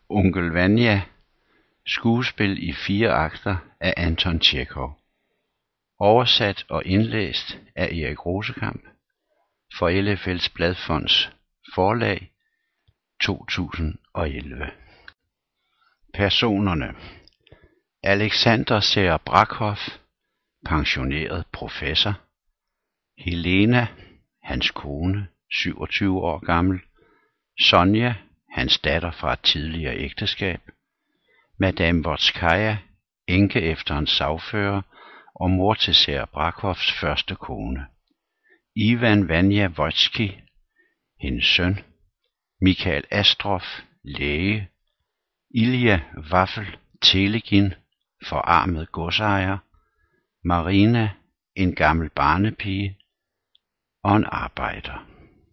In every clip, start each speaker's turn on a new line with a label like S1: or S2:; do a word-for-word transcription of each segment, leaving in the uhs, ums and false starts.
S1: Onkel Vanya. Skuespil i fire akter af Anton Tjekhov. Oversat og indlæst af Erik Rosekamp for L F L's Bladfonds Forlag to tusind og elleve. Personerne: Alexander Serebrakov, pensioneret professor. Helena, hans kone, syvogtyve år gammel. Sonja, hans datter fra et tidligere ægteskab. Madame Votskaja, enke efter en sagfører og mor til Serebrakovs første kone. Ivan Vanya Vojtskij, hendes søn. Michael Astrov, læge. Ilja Vaffel Telegin, forarmet godsejer. Marina, en gammel barnepige og en arbejder.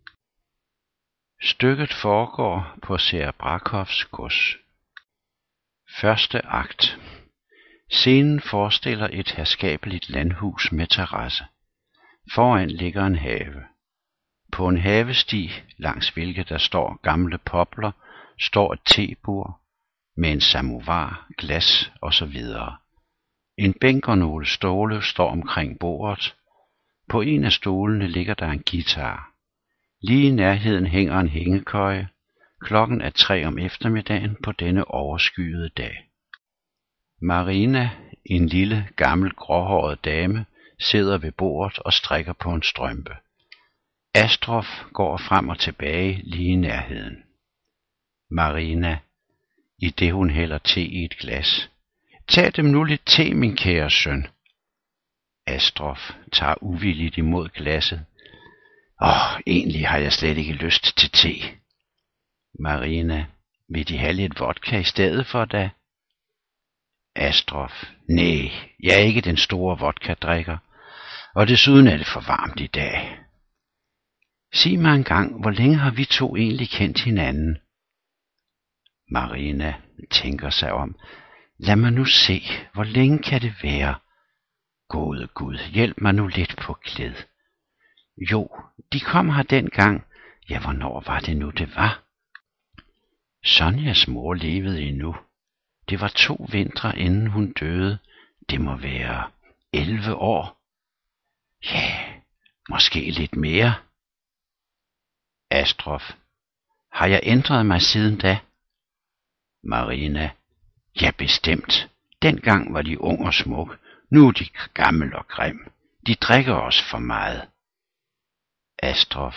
S1: Stykket foregår på Serebrakovs gods. Første akt. Scenen forestiller et herskabeligt landhus med terrasse. Foran ligger en have. På en havesti, langs hvilket der står gamle popler, står et tebord med en samovar, glas osv. En bænk og nogle stole står omkring bordet. På en af stolene ligger der en guitar. Lige i nærheden hænger en hængekøje. Klokken er tre om eftermiddagen på denne overskyede dag. Marina, en lille, gammel, gråhåret dame, sidder ved bordet og strikker på en strømpe. Astrov går frem og tilbage lige i nærheden. Marina, i det hun hælder te i et glas. Tag dem nu lidt te, min kære søn. Astrov tager uvilligt imod glasset. Åh, egentlig har jeg slet ikke lyst til te. Marina, vil de have lidt vodka i stedet for da? Astrov, nej, jeg er ikke den store vodka-drikker, og desuden er det for varmt i dag. Sig mig engang, hvor længe har vi to egentlig kendt hinanden? Marina tænker sig om. Lad mig nu se, hvor længe kan det være? Gode Gud, hjælp mig nu lidt på glæd. Jo, de kom her dengang. Ja, hvornår var det nu, det var? Sonjas mor levede endnu. Det var to vintre, inden hun døde. Det må være elleve år. Ja, måske lidt mere. Astrov, har jeg ændret mig siden da? Marina, ja bestemt. Dengang var de ung og smuk. Nu er de gammel og grim. De drikker også for meget. Astrov,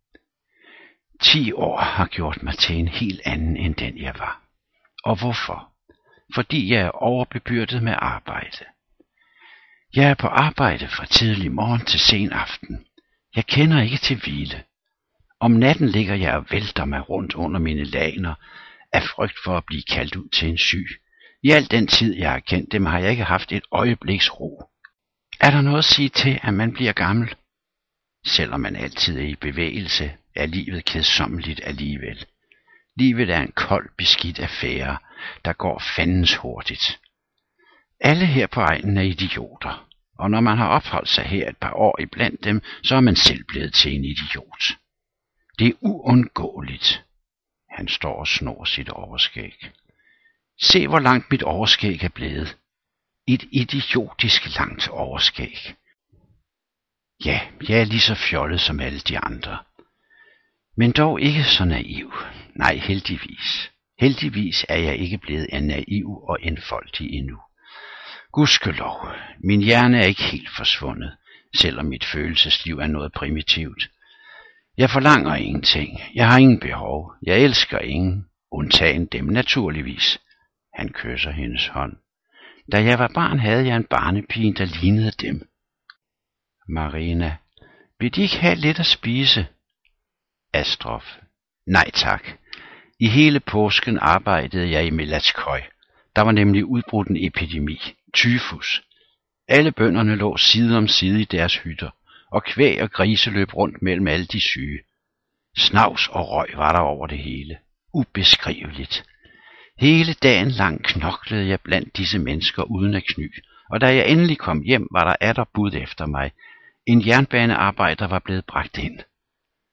S1: ti år har gjort mig til en helt anden end den jeg var. Og hvorfor? Fordi jeg er overbebyrdet med arbejde. Jeg er på arbejde fra tidlig morgen til sen aften. Jeg kender ikke til hvile. Om natten ligger jeg og vælter mig rundt under mine lagener af frygt for at blive kaldt ud til en syg. I al den tid jeg har kendt dem, har jeg ikke haft et øjebliks ro. Er der noget at sige til, at man bliver gammel? Selvom man altid er i bevægelse, er livet kedsommeligt alligevel. Livet er en kold, beskidt affære, der går fandens hurtigt. Alle her på egnen er idioter, og når man har opholdt sig her et par år iblandt dem, så er man selv blevet til en idiot. Det er uundgåeligt. Han står og snor sit overskæg. Se, hvor langt mit overskæg er blevet. Et idiotisk langt overskæg. Ja, jeg er lige så fjollet som alle de andre. Men dog ikke så naiv. Nej, heldigvis. Heldigvis er jeg ikke blevet en naiv og enfoldig endnu. Gudskelov, min hjerne er ikke helt forsvundet, selvom mit følelsesliv er noget primitivt. Jeg forlanger ingenting. Jeg har ingen behov. Jeg elsker ingen, undtagen dem naturligvis. Han kysser hendes hånd. Da jeg var barn, havde jeg en barnepige, der lignede dem. Marina, vil de ikke have lidt at spise? Astrov, nej tak. I hele påsken arbejdede jeg i Melatskøj. Der var nemlig udbrudt en epidemi, tyfus. Alle bønderne lå side om side i deres hytter, og kvæg og grise løb rundt mellem alle de syge. Snavs og røg var der over det hele. Ubeskriveligt. Hele dagen lang knoklede jeg blandt disse mennesker uden at kny, og da jeg endelig kom hjem, var der atter bud efter mig. En jernbanearbejder var blevet bragt ind.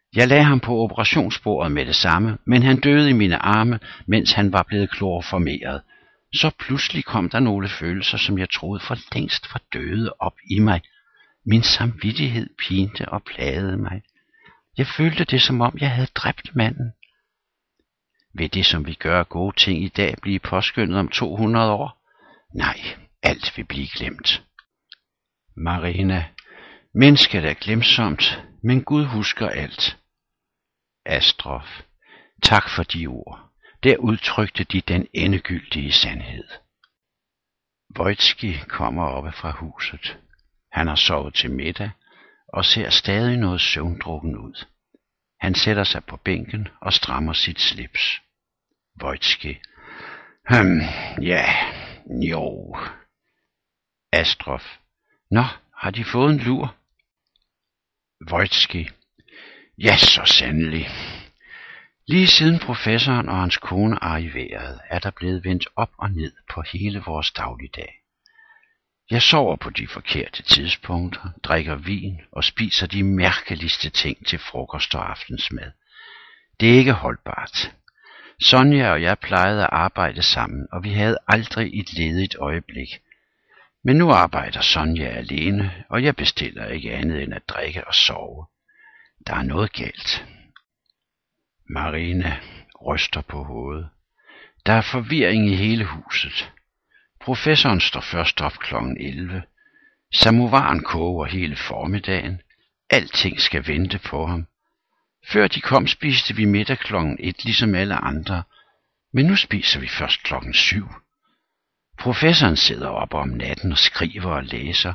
S1: Jeg lagde ham på operationsbordet med det samme, men han døde i mine arme, mens han var blevet kloroformeret. Så pludselig kom der nogle følelser, som jeg troede for længst var døde op i mig. Min samvittighed pinte og plagede mig. Jeg følte det, som om jeg havde dræbt manden. Vil det, som vi gør gode ting i dag, blive påskyndet om to hundrede år? Nej, alt vil blive glemt. Marina, mennesket er glemsomt, men Gud husker alt. Astrof, tak for de ord. Der udtrykte de den endegyldige sandhed. Wojtski kommer oppe fra huset. Han har sovet til middag og ser stadig noget søvndrukken ud. Han sætter sig på bænken og strammer sit slips. Wojtski. Hm, ja, jo. Astrof. Nå, har de fået en lur? Wojtski. Ja, så sandelig. Lige siden professoren og hans kone arriverede, er der blevet vendt op og ned på hele vores dagligdag. Jeg sover på de forkerte tidspunkter, drikker vin og spiser de mærkeligste ting til frokost og aftensmad. Det er ikke holdbart. Sonja og jeg plejede at arbejde sammen, og vi havde aldrig et ledigt øjeblik. Men nu arbejder Sonja alene, og jeg bestiller ikke andet end at drikke og sove. Der er noget galt. Marina ryster på hovedet. Der er forvirring i hele huset. Professoren står først op klokken elleve. Samovaren koger hele formiddagen. Alting skal vente på ham. Før de kom, spiste vi middag klokken et, ligesom alle andre. Men nu spiser vi først klokken syv. Professoren sidder op om natten og skriver og læser,